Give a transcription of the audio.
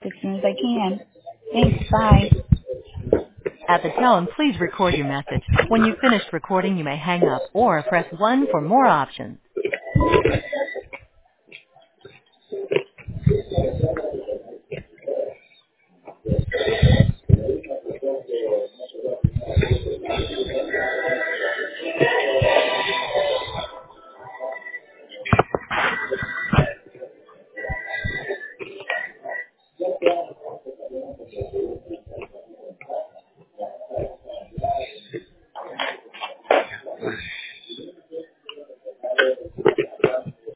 as soon as I can. Thanks. Bye. At the tone, please record your message. When you've finished recording, you may hang up or press 1 for more options.